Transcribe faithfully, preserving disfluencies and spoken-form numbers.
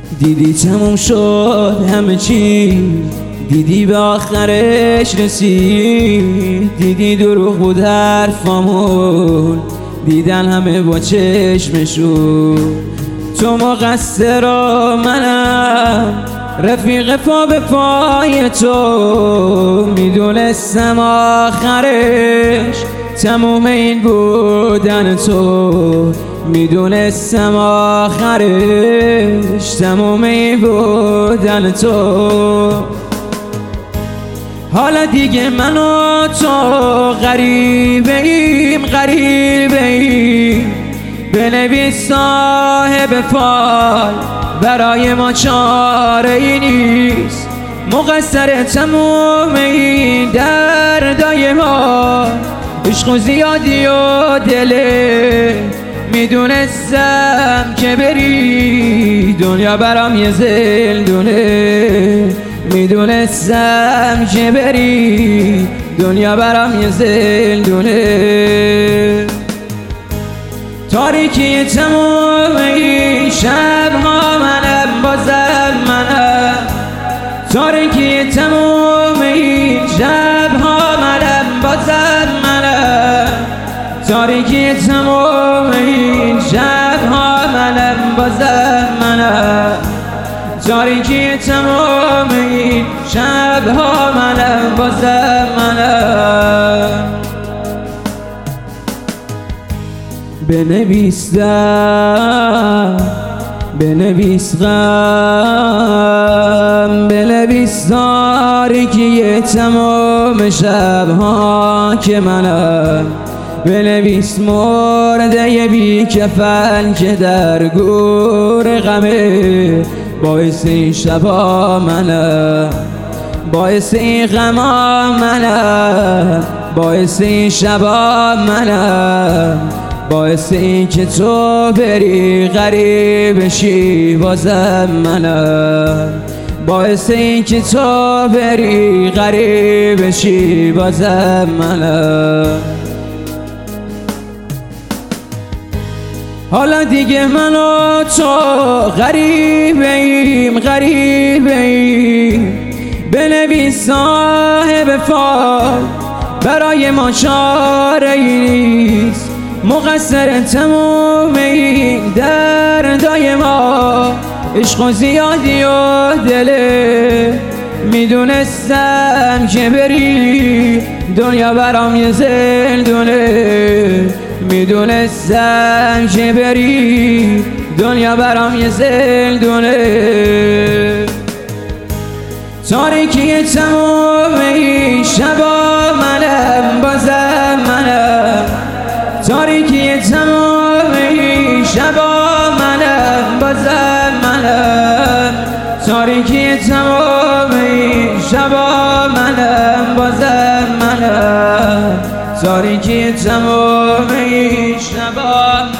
دیدی تموم شد همه چی، دیدی به آخرش رسید. دیدی دروغ بود حرفامون، دیدن همه با چشمشون. تو مقصر و منم رفیق پا به پای تو، میدونستم آخرش تموم این بودن تو. میدونستم آخرش تموم این بودن تو. حالا دیگه من و تو غریبه ایم غریبه ایم. بنویس صاحب فال برای ما چاره ای نیست. مقصر تموم این دردای ما، عشق و زیادی و دله. میدونستم که بری دنیا برام یه زندونه. میدونستم که بری دنیا برام یه زندونه. تاریکی تموم این شبها منم بازم منم. تاریکی تموم این شبها منم بازم منم. تاریکی تموم این شبها منم بازم منم. تاریکی تموم این شبها منم بازم منم. بنویس غم بنویس غم، بنویس تاریکی تمام شبها که منم. بنویس مرده بی کفن که در گور غمه، باعث این شبا منم. باعث این غما منم. باعث این شبا منم. باعث این که تو بری غریب شی بازم منم. باعث این که تو بری غریب شی بازم منم. حالا دیگه من و تو غریبه ایم غریبه ایم. بنویس صاحب فال برای ما چاره ای نیست. مقصر تموم این دردای ما، عشق و زیادی و دله. میدونستم که بری دنیا برام یه زندونه. میدونستم که بری دنیا برام یه زندونه. تاریکی تموم این شبا منم بازم منم. تاریکی تمام این شبا منم بازم منم. تاریکی تمام این شبا منم بازم منم. تاریکی تمام این شبا